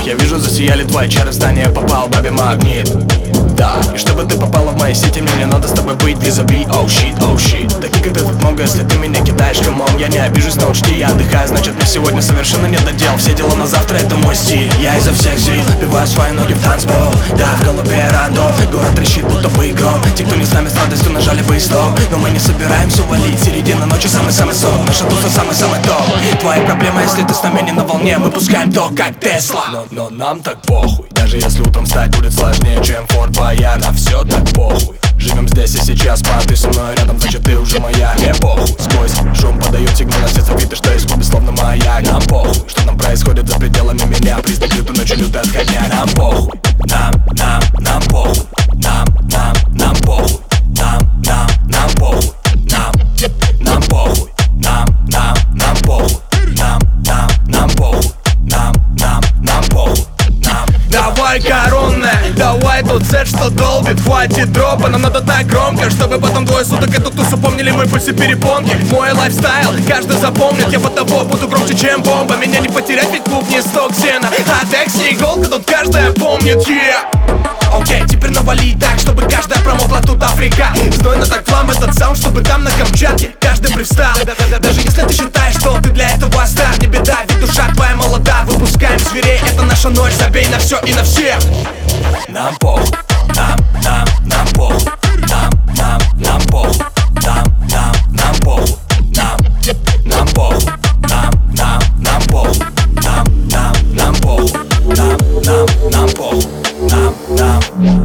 Я вижу, засияли твои чары, в здание попал бабе магнит. Да, и чтобы ты попала в мои сети, мне не надо с тобой быть визави. Оу щит, оу щит. Таких как ты тут много, если ты меня кидаешь, камон. Я не обижусь, но учти, я отдыхаю, значит мне сегодня совершенно не до дел. Все дела на завтра, это мой стиль. Я изо всех сил биваю свои ноги в танцпол. Да, в голове рандом, город трещит, будто бы игром. Те, кто не с нами, с радостью нажали бы и стоп. Но мы не собираемся валить, середина ночи самый-самый сок. Наша туса самый-самый топ. Твои проблемы, если ты с нами не на волне, мы пускаем ток, как Тесла. Но нам так похуй. Даже если утром встать будет сложнее, чем Форт Боярд, а все так похуй. Живем здесь и сейчас, ты со мной рядом, значит ты уже моя. Мне похуй, сквозь шум подают сигнал, сердце видно, что из клуба словно маяк. Нам похуй, что там происходит за пределами меня, признак лютую ночью лютая отходня. Нам похуй, нам похуй, нам похуй, нам похуй, нам похуй, нам похуй, нам похуй, нам похуй. Давай коронная, давай тот сет, что долбит. Хватит дропа, нам надо так громко, чтобы потом двое суток эту тусу помнили мы пульсы перепонки. Мой лайфстайл каждый запомнит, я под тобой буду громче, чем бомба. Меня не потерять, ведь клуб не сток сена, а текст не иголка, тут каждая помнит, Окей, теперь навали так, чтобы каждая промокла, тут Африка. Знойно так флам этот саунд, чтобы там на Камчатке каждый привстал. Даже если ты считаешь, что ты для этого стар, не беда, ведь душа твоя молода. Выпускаем зверей, это наша ночь, забей на все и на всех. Нам похуй, нам похуй, нам похуй, нам похуй, нам похуй, нам похуй, нам похуй, нам похуй, нам.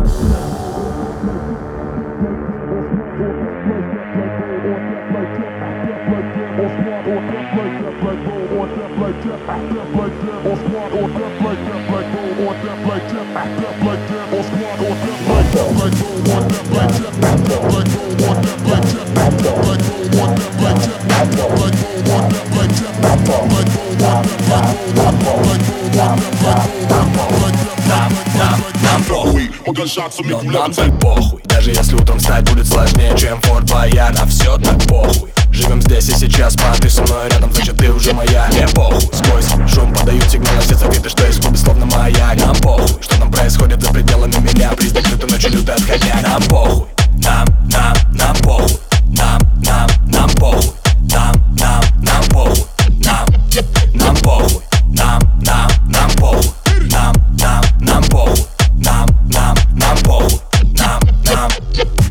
Но нам так похуй. Даже если утром встать будет сложнее, чем Форт Боярд, а все так похуй. Живем здесь и сейчас, ты со мной рядом, значит ты уже моя. Мне похуй, сквозь шум подают сигнал, сердце видно, что из клуба словно маяк. Нам похуй, что там происходит за пределами меня, признак лютую ночью лютая отходня. Нам похуй.